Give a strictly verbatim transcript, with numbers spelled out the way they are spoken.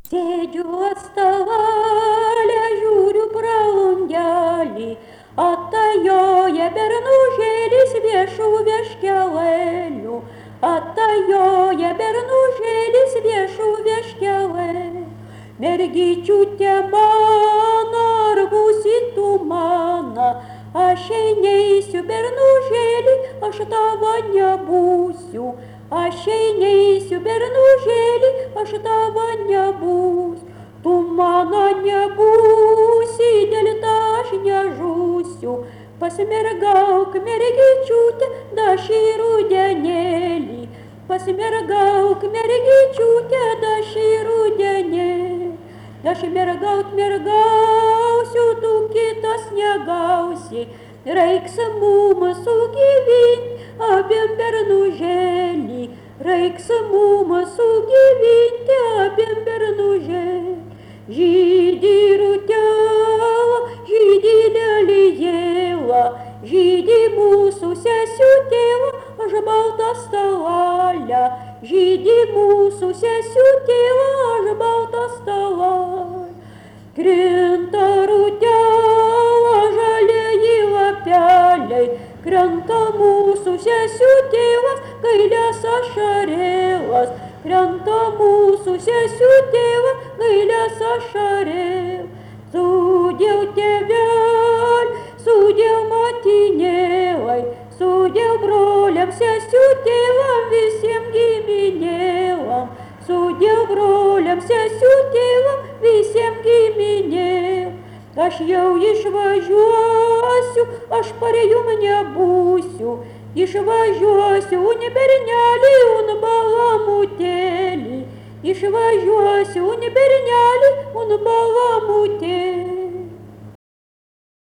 Sėdžiu atstalelę, žiūriu pro langelį, atajoja bernužėlis viešų vieškelėlių, atajoja bernužėlis viešų vieškelėlių. Mergyčiutė mano, ar būsi tu mano, aš neisiu bernužėlį, aš tavo nebūsiu. Aš neisiu bernužėlį, aš tavo nebūsiu. Tu mano nebūsi, dėl to aš nežūsiu. Pasimergauk, mergyčiutė, da šį rudenėlį. Pasimergauk, mergyčiutė, da šį rudenėlį. Aš mergaut mergausiu, tu kitas negausi. Reiks mum sugyvint abiem bernužėlį, reiks mum sugyvinti abiem bernužėlį. Žydi rutela, žydi lelijėla, žydi mūsų sesiutėla, aš balta stalelė. Žydi mūsų sesiutėla, aš balta stalelė. Krinta rutela, žalieji lapeliai, krenta mūsų sesiutėlas, gailias ašarėlas, krenta mūsų sesiutėlas, gailias ašarėlas. Sudėl tėvel, sudėl motinėlai, sudėl broliam, sesiutėlam, visiem giminėlam, sudėl broliam, sesiutėlam, visiem giminėlam. Aš jau išvažiuosiu, aš prie jum nebūsiu, išvažiuosiu, un bernelį, un balamutėlį, išvažiuosiu, un bernelį, un